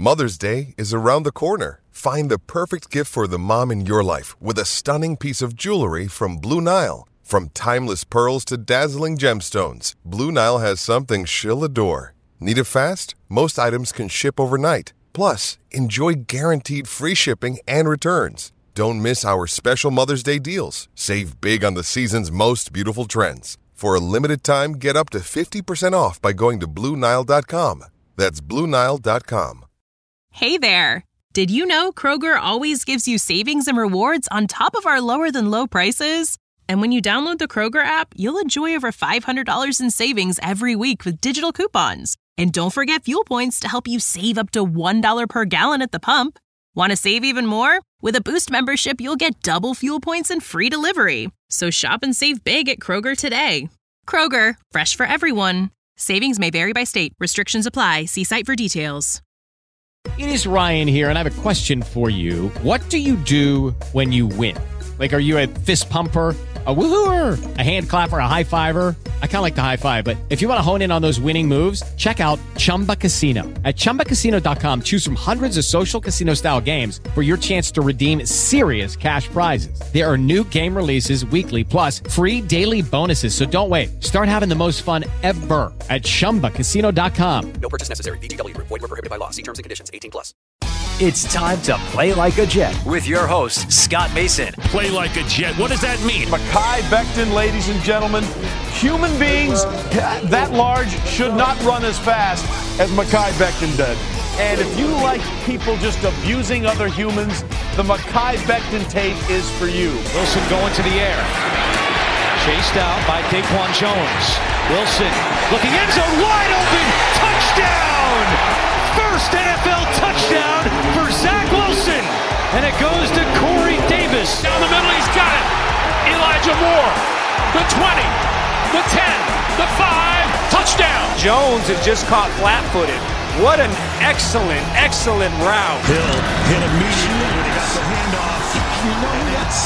Mother's Day is around the corner. Find the perfect gift for the mom in your life with a stunning piece of jewelry from Blue Nile. From timeless pearls to dazzling gemstones, Blue Nile has something she'll adore. Need it fast? Most items can ship overnight. Plus, enjoy guaranteed free shipping and returns. Don't miss our special Mother's Day deals. Save big on the season's most beautiful trends. For a limited time, get up to 50% off by going to BlueNile.com. That's BlueNile.com. Hey there! Did you know Kroger always gives you savings and rewards on top of our lower-than-low prices? And when you download the Kroger app, you'll enjoy over $500 in savings every week with digital coupons. And don't forget fuel points to help you save up to $1 per gallon at the pump. Want to save even more? With a Boost membership, you'll get double fuel points and free delivery. So shop and save big at Kroger today. Kroger, fresh for everyone. Savings may vary by state. Restrictions apply. See site for details. It is Ryan here, and I have a question for you. What do you do when you win? Like, are you a fist pumper, a woohooer, a hand clapper, a high fiver? I kind of like the high five, but if you want to hone in on those winning moves, check out Chumba Casino. At ChumbaCasino.com, choose from hundreds of social casino-style games for your chance to redeem serious cash prizes. There are new game releases weekly, plus free daily bonuses. So don't wait. Start having the most fun ever at ChumbaCasino.com. No purchase necessary. VGW. Void where prohibited by law. See terms and conditions. 18+. It's time to play like a Jet with your host, Scott Mason. Play like a Jet. What does that mean? Mekhi Becton, ladies and gentlemen. Human beings that large should not run as fast as Mekhi Becton did. And if you like people just abusing other humans, the Mekhi Becton tape is for you. Wilson going to the air. Chased out by Daquan Jones. Wilson looking end zone, wide open. Touchdown! First NFL touchdown for Zach Wilson. And it goes to Corey Davis. Down the middle, he's got it. Elijah Moore, the 20, the 10, the 5, touchdown. Jones had just caught flat-footed. What an excellent route. Hill hit immediately when he got the handoff. You know that's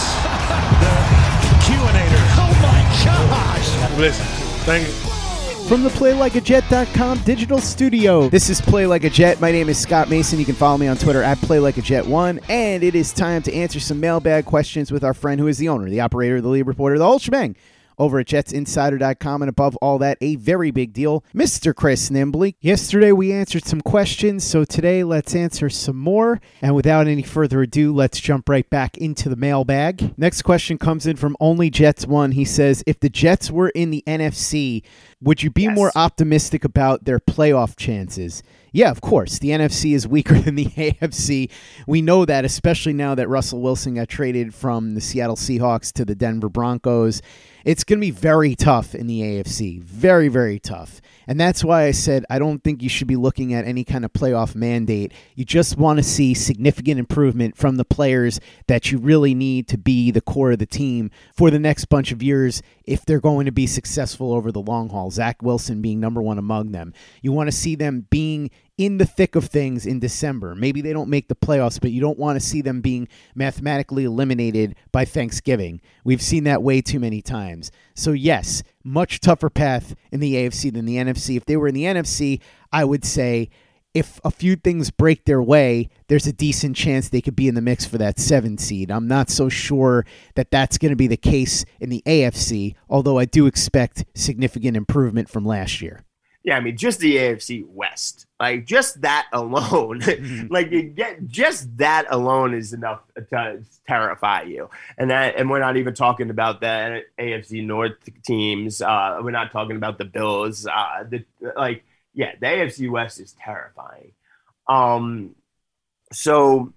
the Q-inator. Oh my gosh. Listen, thank you. From the PlayLikeAJet.com digital studio, this is Play Like a Jet. My name is Scott Mason. You can follow me on Twitter at PlayLikeAJet1. And it is time to answer some mailbag questions with our friend who is the owner, the operator, the lead reporter, the whole shebang over at JetsInsider.com. And above all that, a very big deal, Mr. Chris Nimbley. Yesterday we answered some questions, so today let's answer some more. And without any further ado, let's jump right back into the mailbag. Next question comes in from Only Jets 1. He says, if the Jets were in the NFC, would you be more optimistic about their playoff chances? Yeah, of course. The NFC is weaker than the AFC. We know that, especially now that Russell Wilson got traded from the Seattle Seahawks to the Denver Broncos. It's going to be very tough in the AFC. Very, very tough. And that's why I said I don't think you should be looking at any kind of playoff mandate. You just want to see significant improvement from the players that you really need to be the core of the team for the next bunch of years if they're going to be successful over the long haul. Zach Wilson being number one among them. You want to see them being in the thick of things in December. Maybe they don't make the playoffs, but you don't want to see them being mathematically eliminated by Thanksgiving. We've seen that way too many times. So yes, much tougher path in the AFC than the NFC. If they were in the NFC, I would say if a few things break their way, there's a decent chance they could be in the mix for that 7 seed. I'm not so sure that that's going to be the case in the AFC, although I do expect significant improvement from last year. Yeah, I mean, just the AFC West, like just that alone, like you get just that alone is enough to terrify you. And we're not even talking about the AFC North teams. We're not talking about the Bills. The AFC West is terrifying. So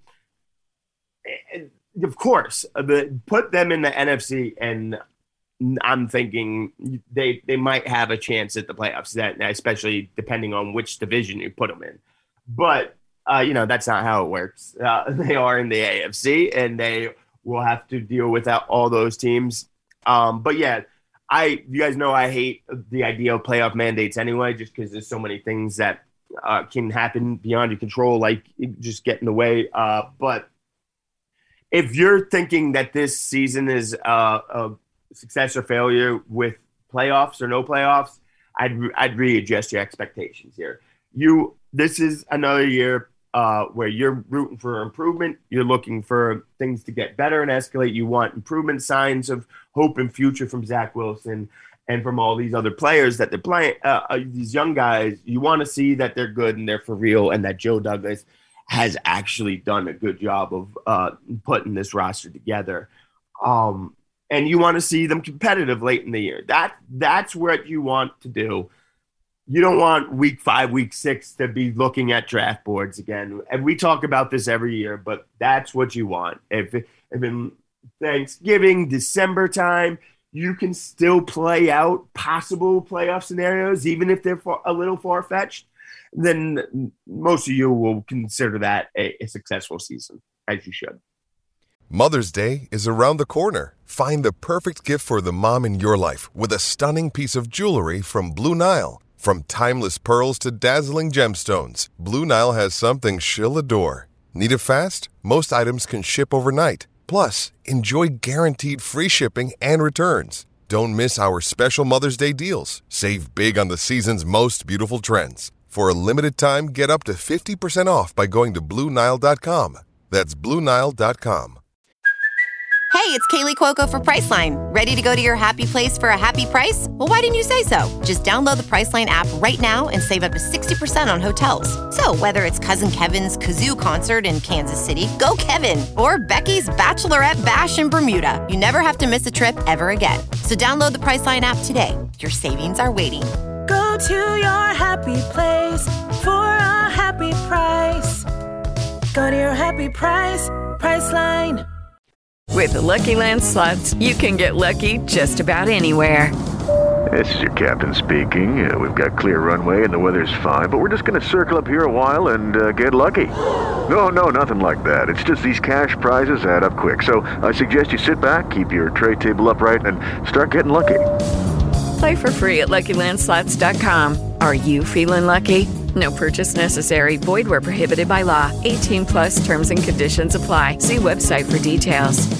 of course, put them in the NFC and I'm thinking they might have a chance at the playoffs, that especially depending on which division you put them in. But, that's not how it works. They are in the AFC, and they will have to deal with all those teams. But, yeah, you guys know I hate the idea of playoff mandates anyway, just because there's so many things that can happen beyond your control, like just get in the way. But if you're thinking that this season is a success or failure with playoffs or no playoffs, I'd readjust your expectations here. This is another year where you're rooting for improvement. You're looking for things to get better and escalate. You want improvement, signs of hope and future from Zach Wilson and from all these other players that they're playing, these young guys. You want to see that they're good and they're for real, and that Joe Douglas has actually done a good job of putting this roster together. And you want to see them competitive late in the year. That's what you want to do. You don't want week 5, week 6 to be looking at draft boards again. And we talk about this every year, but that's what you want. If in Thanksgiving, December time, you can still play out possible playoff scenarios, even if they're a little far-fetched, then most of you will consider that a successful season, as you should. Mother's Day is around the corner. Find the perfect gift for the mom in your life with a stunning piece of jewelry from Blue Nile. From timeless pearls to dazzling gemstones, Blue Nile has something she'll adore. Need it fast? Most items can ship overnight. Plus, enjoy guaranteed free shipping and returns. Don't miss our special Mother's Day deals. Save big on the season's most beautiful trends. For a limited time, get up to 50% off by going to BlueNile.com. That's BlueNile.com. Hey, it's Kaylee Cuoco for Priceline. Ready to go to your happy place for a happy price? Well, why didn't you say so? Just download the Priceline app right now and save up to 60% on hotels. So whether it's Cousin Kevin's Kazoo Concert in Kansas City, go Kevin, or Becky's Bachelorette Bash in Bermuda, you never have to miss a trip ever again. So download the Priceline app today. Your savings are waiting. Go to your happy place for a happy price. Go to your happy price, Priceline. With the Lucky Land Slots, you can get lucky just about anywhere. This is your captain speaking. We've got clear runway and the weather's fine, but we're just going to circle up here a while and get lucky. No, nothing like that. It's just these cash prizes add up quick. So I suggest you sit back, keep your tray table upright, and start getting lucky. Play for free at LuckyLandSlots.com. Are you feeling lucky? No purchase necessary. Void where prohibited by law. 18+ terms and conditions apply. See website for details.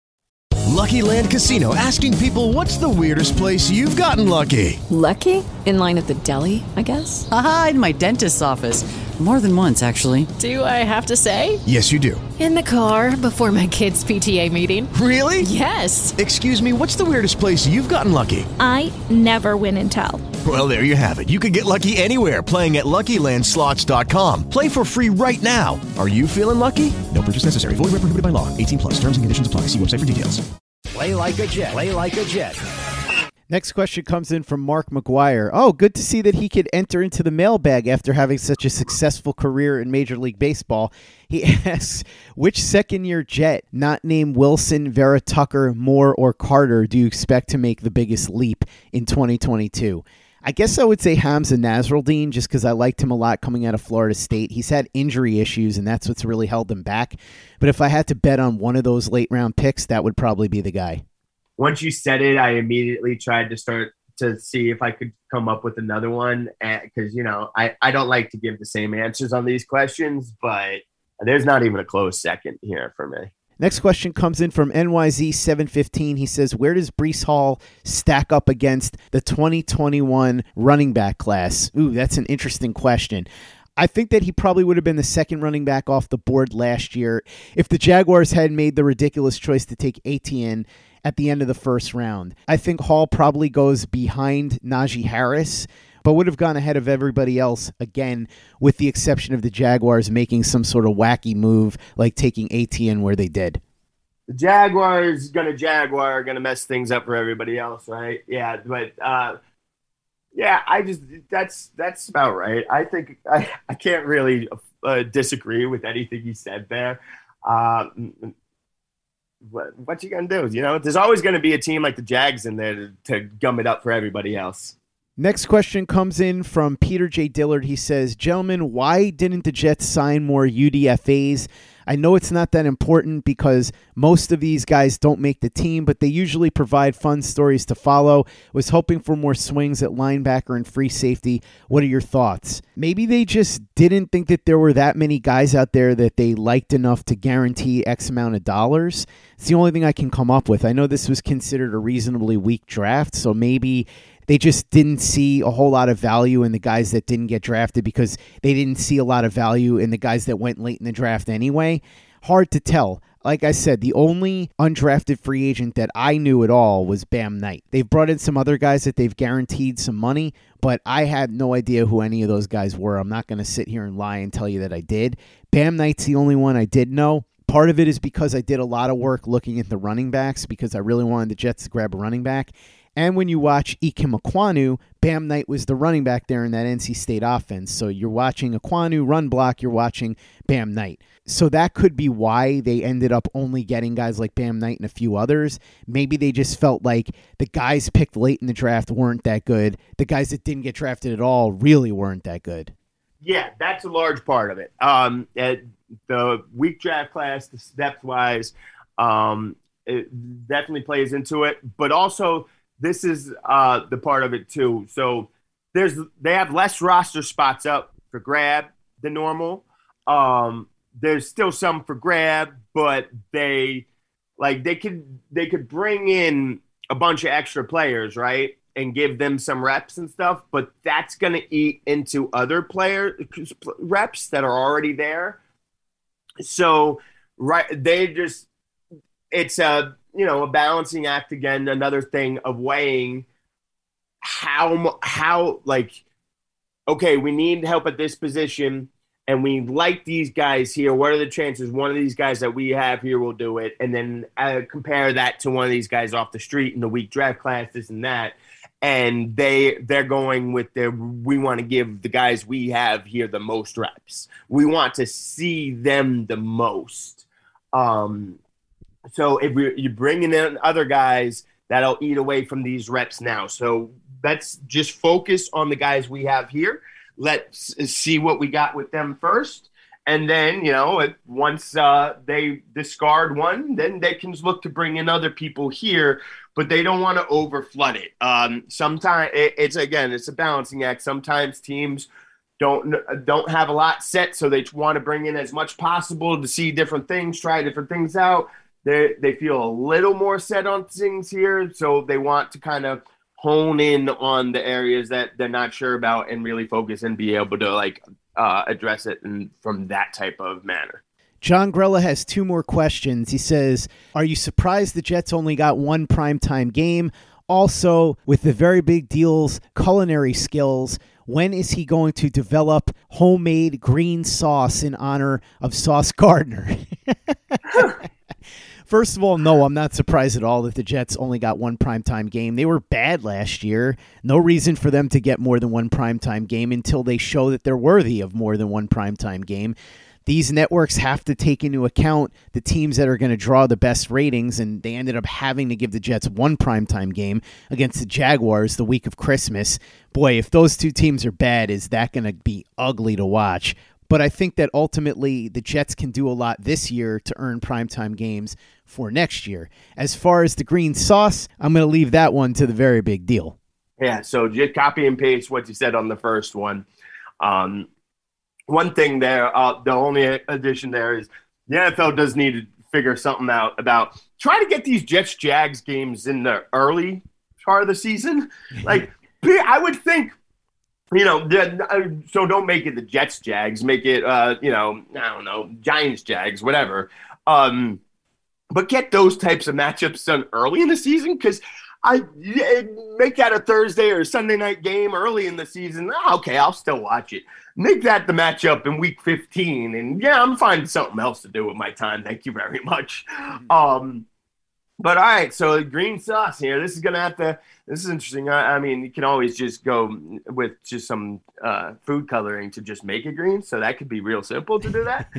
Lucky Land Casino, asking people, what's the weirdest place you've gotten lucky? Lucky? In line at the deli, I guess? Aha, in my dentist's office. More than once, actually. Do I have to say? Yes, you do. In the car before my kids' PTA meeting. Really? Yes. Excuse me, what's the weirdest place you've gotten lucky? I never win and tell. Well, there you have it. You can get lucky anywhere, playing at LuckyLandSlots.com. Play for free right now. Are you feeling lucky? No purchase necessary. Void where prohibited by law. 18+. Terms and conditions apply. See website for details. Play like a Jet. Play like a Jet. Next question comes in from Mark McGuire. Oh, good to see that he could enter into the mailbag after having such a successful career in Major League Baseball. He asks, which second-year Jet, not named Wilson, Vera Tucker, Moore, or Carter, do you expect to make the biggest leap in 2022? I guess I would say Hamza Nasruddin, just because I liked him a lot coming out of Florida State. He's had injury issues, and that's what's really held him back. But if I had to bet on one of those late-round picks, that would probably be the guy. Once you said it, I immediately tried to start to see if I could come up with another one. Because, I don't like to give the same answers on these questions, but there's not even a close second here for me. Next question comes in from NYZ715. He says, where does Breece Hall stack up against the 2021 running back class? Ooh, that's an interesting question. I think that he probably would have been the second running back off the board last year if the Jaguars had made the ridiculous choice to take Etienne at the end of the first round. I think Hall probably goes behind Najee Harris, but would have gone ahead of everybody else, again, with the exception of the Jaguars making some sort of wacky move like taking Etienne where they did. The Jaguars going to mess things up for everybody else, right? Yeah, but that's about right. I think I can't really disagree with anything he said there. What you gonna do? There's always going to be a team like the Jags in there to gum it up for everybody else. Next question comes in from Peter J. Dillard. He says, gentlemen, why didn't the Jets sign more UDFAs? I know it's not that important because most of these guys don't make the team, but they usually provide fun stories to follow. Was hoping for more swings at linebacker and free safety. What are your thoughts? Maybe they just didn't think that there were that many guys out there that they liked enough to guarantee X amount of dollars. It's the only thing I can come up with. I know this was considered a reasonably weak draft, so maybe they just didn't see a whole lot of value in the guys that didn't get drafted because they didn't see a lot of value in the guys that went late in the draft anyway. Hard to tell. Like I said, the only undrafted free agent that I knew at all was Bam Knight. They've brought in some other guys that they've guaranteed some money, but I had no idea who any of those guys were. I'm not going to sit here and lie and tell you that I did. Bam Knight's the only one I did know. Part of it is because I did a lot of work looking at the running backs because I really wanted the Jets to grab a running back. And when you watch Ikem Ekwonu, Bam Knight was the running back there in that NC State offense. So you're watching Ekwonu run block, you're watching Bam Knight. So that could be why they ended up only getting guys like Bam Knight and a few others. Maybe they just felt like the guys picked late in the draft weren't that good. The guys that didn't get drafted at all really weren't that good. Yeah, that's a large part of it. The weak draft class, the depth-wise, it definitely plays into it. But also, this is the part of it too. So they have less roster spots up for grab than normal. There's still some for grab, but they could bring in a bunch of extra players, right, and give them some reps and stuff. But that's going to eat into other player reps that are already there. So it's a balancing act again. Another thing of weighing how okay, we need help at this position. And we like these guys here. What are the chances one of these guys that we have here will do it? And then compare that to one of these guys off the street in the weak draft class, this and that. And they're going with we want to give the guys we have here the most reps. We want to see them the most. So if you're bringing in other guys, that'll eat away from these reps now. So let's just focus on the guys we have here. Let's see what we got with them first. And then, once they discard one, then they can look to bring in other people here, but they don't want to overflood it. Sometimes it's a balancing act. Sometimes teams don't have a lot set, so they want to bring in as much possible to see different things, try different things out. They feel a little more set on things here, so they want to kind of hone in on the areas that they're not sure about and really focus and be able to address it from that type of manner. John Grella has two more questions. He says, are you surprised the Jets only got one primetime game? Also, with the very big deal's culinary skills, when is he going to develop homemade green sauce in honor of Sauce Gardner? First of all, no, I'm not surprised at all that the Jets only got one primetime game. They were bad last year. No reason for them to get more than one primetime game until they show that they're worthy of more than one primetime game. These networks have to take into account the teams that are going to draw the best ratings, and they ended up having to give the Jets one primetime game against the Jaguars the week of Christmas. Boy, if those two teams are bad, is that going to be ugly to watch? But I think that ultimately the Jets can do a lot this year to earn primetime games for next year. As far as the green sauce, I'm going to leave that one to the very big deal. Yeah, so just copy and paste what you said on the first one. One thing there, the only addition there is the NFL does need to figure something out about try to get these Jets-Jags games in the early part of the season. I would think, so don't make it the Jets-Jags. Make it, I don't know, Giants-Jags, whatever. But get those types of matchups done early in the season because make that a Thursday or Sunday night game early in the season. Okay, I'll still watch it. Make that the matchup in week 15. And, I'm finding something else to do with my time. Thank you very much. But all right, so green sauce here. This is interesting. I mean, you can always just go with just some food coloring to just make it green. So that could be real simple to do that.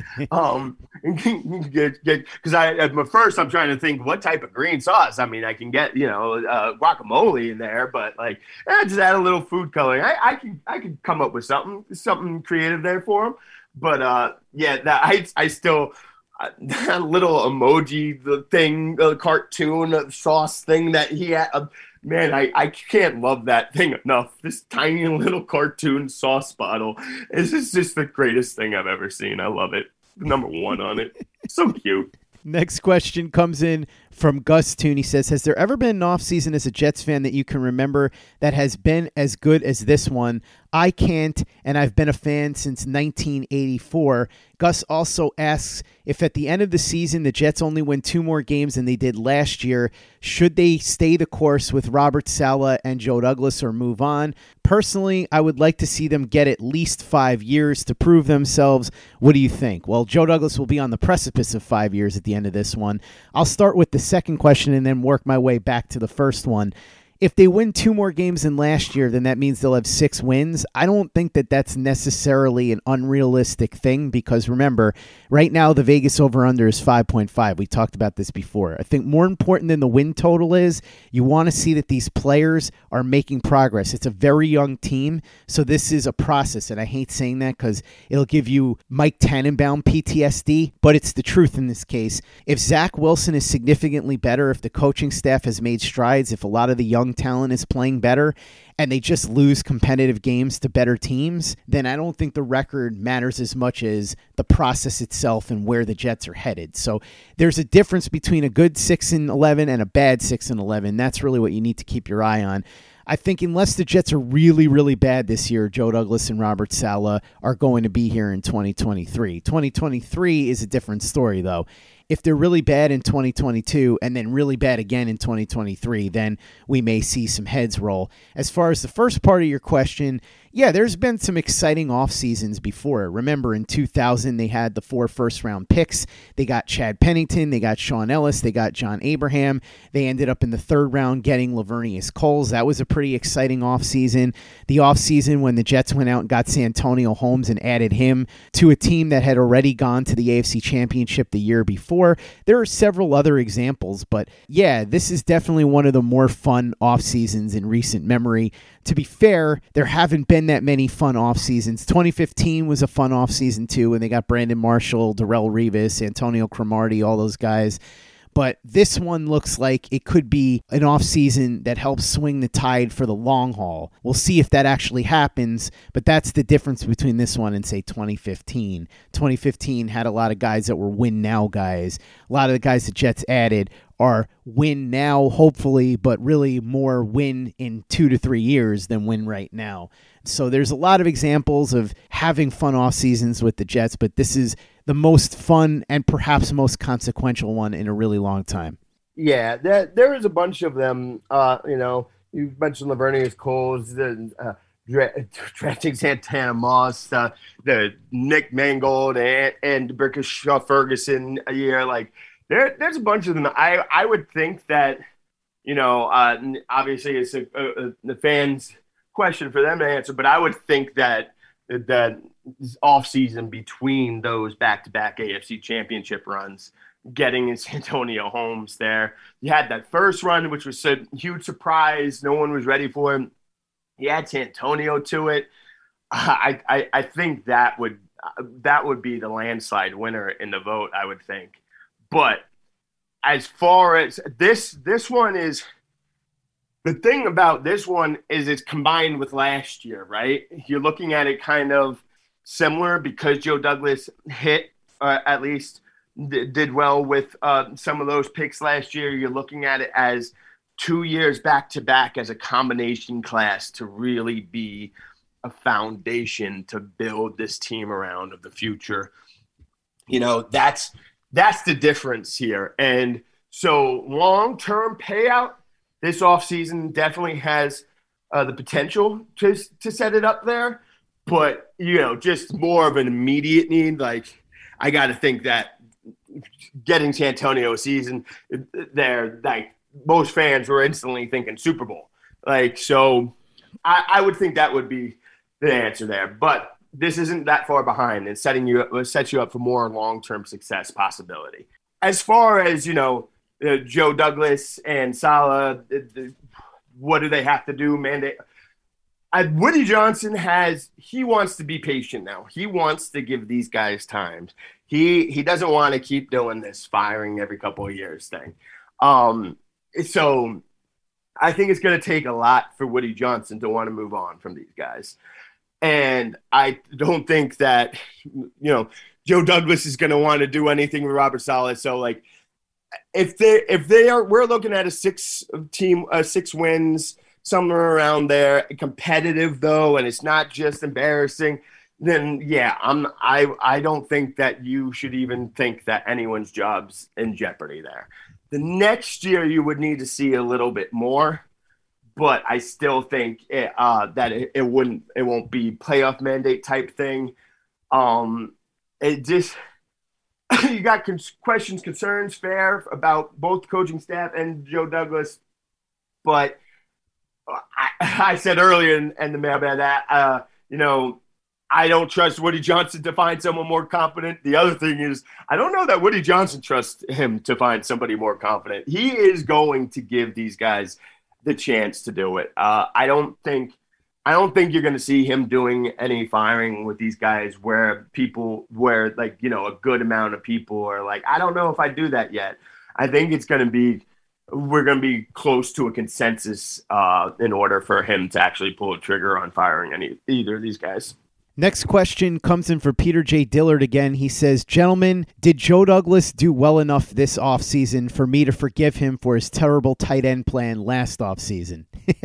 Because at first I'm trying to think what type of green sauce. I mean, I can get guacamole in there, but just add a little food coloring. I could come up with something creative there for them. But I still. That little emoji, the cartoon sauce thing that he had, man, I can't love that thing enough. This tiny little cartoon sauce bottle is just the greatest thing I've ever seen. I love it. Number one on it. So cute. Next question comes in from Gus Toon. He says, has there ever been an offseason as a Jets fan that you can remember that has been as good as this one? I can't, and I've been a fan since 1984. Gus also asks if at the end of the season the Jets only win 2 more games than they did last year, should they stay the course with Robert Saleh and Joe Douglas or move on? Personally, I would like to see them get at least 5 years to prove themselves. What do you think? Well, Joe Douglas will be on the precipice of 5 years at the end of this one. I'll start with the second question and then work my way back to the first one. If they win 2 more games than last year, then that means they'll have 6 wins. I don't think that that's necessarily an unrealistic thing because remember, right now the Vegas over-under is 5.5. We talked about this before. I think more important than the win total is you want to see that these players are making progress. It's a very young team, so this is a process, and I hate saying that because it'll give you Mike Tannenbaum PTSD, but it's the truth in this case. If Zach Wilson is significantly better, if the coaching staff has made strides, if a lot of the young talent is playing better and they just lose competitive games to better teams, then I don't think the record matters as much as the process itself and where the Jets are headed. So there's a difference between a good 6-11 and a bad 6-11. That's really what you need to keep your eye on. I think unless the Jets are really, really bad this year, Joe Douglas and Robert Saleh are going to be here in 2023. 2023 is a different story, though. If they're really bad in 2022 and then really bad again in 2023, then we may see some heads roll. As far as the first part of your question, yeah, there's been some exciting off seasons before. Remember, in 2000, they had the 4 first-round picks. They got Chad Pennington. They got Sean Ellis. They got John Abraham. They ended up in the 3rd round getting Lavernius Coles. That was a pretty exciting off season. The off season when the Jets went out and got Santonio Holmes and added him to a team that had already gone to the AFC Championship the year before. There are several other examples, but yeah, this is definitely one of the more fun off seasons in recent memory. To be fair, there haven't been that many fun off seasons. 2015 was a fun off season too, when they got Brandon Marshall, Darrelle Revis, Antonio Cromartie, all those guys. But this one looks like it could be an offseason that helps swing the tide for the long haul. We'll see if that actually happens, but that's the difference between this one and, say, 2015. 2015 had a lot of guys that were win-now guys. A lot of the guys the Jets added are win now, hopefully, but really more win in 2 to 3 years than win right now. So there's a lot of examples of having fun off seasons with the Jets, but this is the most fun and perhaps most consequential one in a really long time. Yeah, there is a bunch of them. You mentioned Lavernius Coles, drafting Santana Moss, the Nick Mangold and DeBrickashaw Ferguson a year. Like there's a bunch of them. I would think that, obviously it's the fans' question for them to answer, but I would think that offseason between those back-to-back AFC Championship runs, getting Santonio Holmes there. You had that first run, which was a huge surprise. No one was ready for him. You add Santonio to it. I think that would be the landslide winner in the vote, I would think. But as far as this one is, the thing about this one is it's combined with last year, right? You're looking at it kind of similar because Joe Douglas at least did well with some of those picks last year. You're looking at it as 2 years back-to-back as a combination class to really be a foundation to build this team around of the future. That's the difference here. And so long-term payout, this offseason definitely has the potential to set it up there. But, just more of an immediate need. Like, I got to think that getting Santonio a season there, like, most fans were instantly thinking Super Bowl. Like, so I would think that would be the answer there. But this isn't that far behind and sets you up for more long-term success possibility. As far as, Joe Douglas and Saleh, what do they have to do? Woody Johnson he wants to be patient now. He wants to give these guys time. He doesn't want to keep doing this firing every couple of years thing. So I think it's going to take a lot for Woody Johnson to want to move on from these guys. And I don't think that, Joe Douglas is going to want to do anything with Robert Saleh. So like, we're looking at a 6 wins, somewhere around there, competitive though, and it's not just embarrassing. Then yeah, I don't think that you should even think that anyone's job's in jeopardy there. The next year you would need to see a little bit more, but I still think it won't be playoff mandate type thing. It just you got questions, concerns, fair about both coaching staff and Joe Douglas, but I said earlier in the mailbag that I don't trust Woody Johnson to find someone more competent. The other thing is, I don't know that Woody Johnson trusts him to find somebody more competent. He is going to give these guys the chance to do it. I don't think you're going to see him doing any firing with these guys where a good amount of people are like, I don't know if I do that yet. I think we're going to be close to a consensus in order for him to actually pull a trigger on firing either of these guys. Next question comes in for Peter J. Dillard again. He says, gentlemen, did Joe Douglas do well enough this offseason for me to forgive him for his terrible tight end plan last offseason?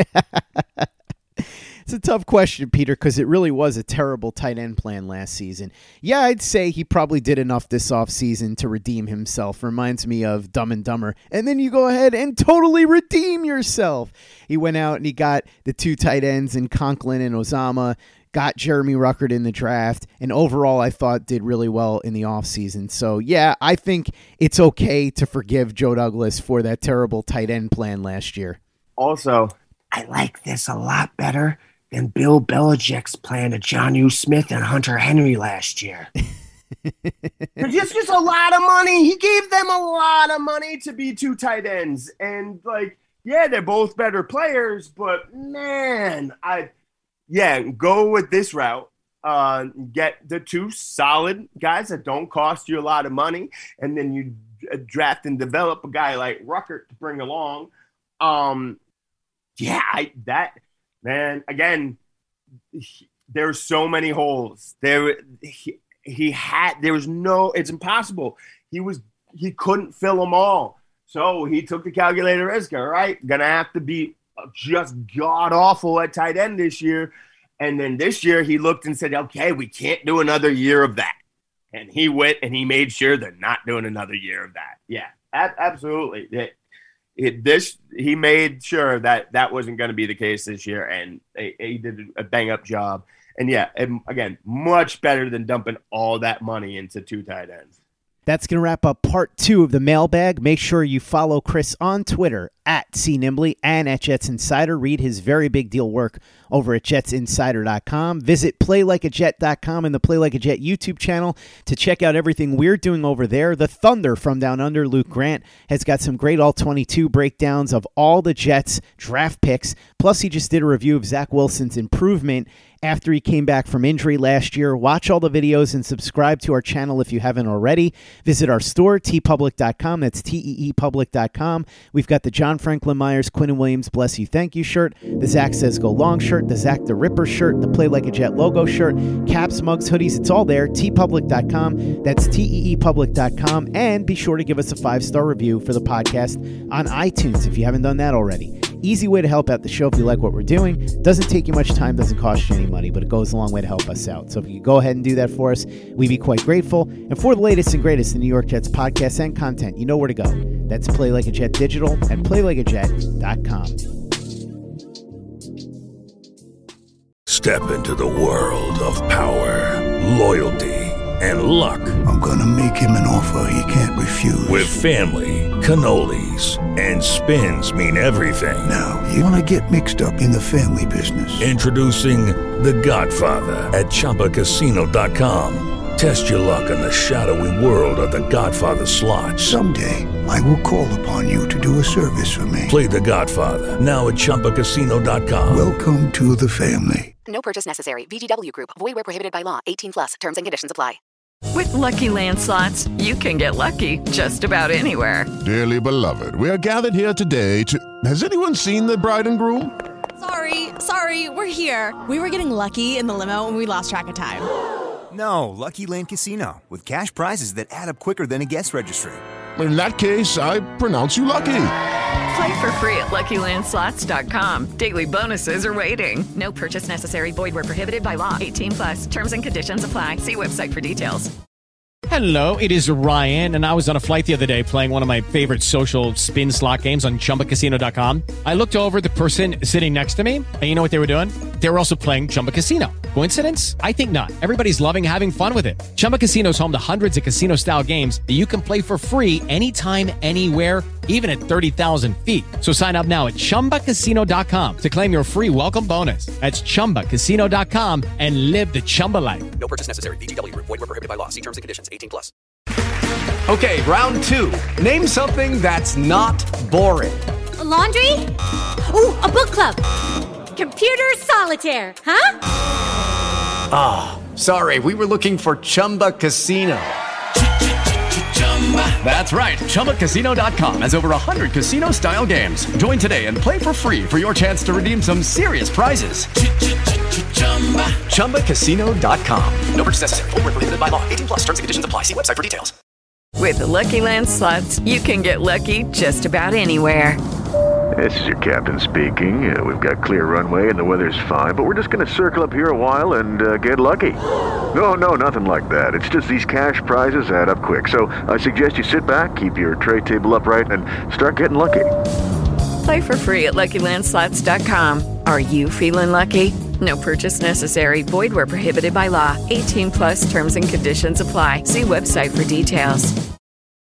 It's a tough question, Peter, because it really was a terrible tight end plan last season. Yeah, I'd say he probably did enough this offseason to redeem himself. Reminds me of Dumb and Dumber. And then you go ahead and totally redeem yourself. He went out and he got the 2 tight ends in Conklin and Uzomah, got Jeremy Ruckert in the draft, and overall I thought did really well in the offseason. So, yeah, I think it's okay to forgive Joe Douglas for that terrible tight end plan last year. Also, I like this a lot better than Bill Belichick's plan to Jonnu Smith and Hunter Henry last year. Just a lot of money. He gave them a lot of money to be 2 tight ends. And, yeah, they're both better players, but, man, go with this route. Get the 2 solid guys that don't cost you a lot of money, and then you draft and develop a guy like Ruckert to bring along. Again, there's so many holes. It's impossible. He couldn't fill them all. So he took the calculator risk, all right? Gonna have to be just god-awful at tight end this year. And then this year he looked and said, okay, we can't do another year of that. And he went and he made sure they're not doing another year of that. Yeah, absolutely. He made sure that wasn't going to be the case this year, and he did a bang-up job. And, yeah, again, much better than dumping all that money into 2 tight ends. That's going to wrap up part 2 of the mailbag. Make sure you follow Chris on Twitter at @CNimbley and at Jets Insider. Read his very big deal work over at jetsinsider.com. Visit playlikeajet.com and the Play Like a Jet YouTube channel to check out everything we're doing over there. The Thunder from Down Under, Luke Grant, has got some great All-22 breakdowns of all the Jets draft picks. Plus, he just did a review of Zach Wilson's improvement after he came back from injury last year. Watch all the videos and subscribe to our channel if you haven't already. Visit our store, teepublic.com. That's teepublic.com. We've got the John Franklin Myers, Quinnen Williams, Bless You, Thank You shirt, the Zach Says Go Long shirt, the Zach the Ripper shirt, the Play Like a Jet logo shirt, caps, mugs, hoodies. It's all there, teepublic.com. That's teepublic.com. And be sure to give us a 5-star review for the podcast on iTunes if you haven't done that already. Easy way to help out the show if you like what we're doing. Doesn't take you much time, doesn't cost you any money, but it goes a long way to help us out. So if you go ahead and do that for us, we'd be quite grateful. And for the latest and greatest in New York Jets podcasts and content, you know where to go. That's Play Like a Jet Digital at playlikeajet.com. Step into the world of power, loyalty, and luck. I'm gonna make him an offer he can't refuse. With family, cannolis, and spins mean everything. Now, you wanna get mixed up in the family business. Introducing The Godfather at ChumbaCasino.com. Test your luck in the shadowy world of The Godfather slot. Someday, I will call upon you to do a service for me. Play The Godfather, now at ChumbaCasino.com. Welcome to the family. No purchase necessary. VGW Group. Void where prohibited by law. 18+. Terms and conditions apply. With Lucky Land Slots, you can get lucky just about anywhere. Dearly beloved, we are gathered here today to... Has anyone seen the bride and groom? Sorry, we're here. We were getting lucky in the limo and we lost track of time. No, Lucky Land Casino, with cash prizes that add up quicker than a guest registry. In that case, I pronounce you lucky. Play for free at LuckyLandSlots.com. Daily bonuses are waiting. No purchase necessary. Void where prohibited by law. 18+. Terms and conditions apply. See website for details. Hello, it is Ryan, and I was on a flight the other day playing one of my favorite social spin slot games on ChumbaCasino.com. I looked over at the person sitting next to me, and you know what they were doing? They were also playing Chumba Casino. Coincidence? I think not. Everybody's loving having fun with it. Chumba Casino is home to hundreds of casino-style games that you can play for free anytime, anywhere, even at 30,000 feet. So sign up now at ChumbaCasino.com to claim your free welcome bonus. That's ChumbaCasino.com and live the Chumba life. No purchase necessary. VGW. Void where prohibited by law. See terms and conditions. 18+. Okay, round two. Name something that's not boring. A laundry? Ooh, a book club. Computer solitaire, huh? Ah, oh, sorry. We were looking for Chumba Casino. That's right. ChumbaCasino.com has over 100 casino-style games. Join today and play for free for your chance to redeem some serious prizes. ChumbaCasino.com. No purchase necessary. Void where prohibited by law. 18+. Terms and conditions apply. See website for details. With the Lucky Land Slots, you can get lucky just about anywhere. This is your captain speaking. We've got clear runway and the weather's fine, but we're just going to circle up here a while and get lucky. No, nothing like that. It's just these cash prizes add up quick. So I suggest you sit back, keep your tray table upright, and start getting lucky. Play for free at LuckyLandSlots.com. Are you feeling lucky? No purchase necessary. Void where prohibited by law. 18+ terms and conditions apply. See website for details.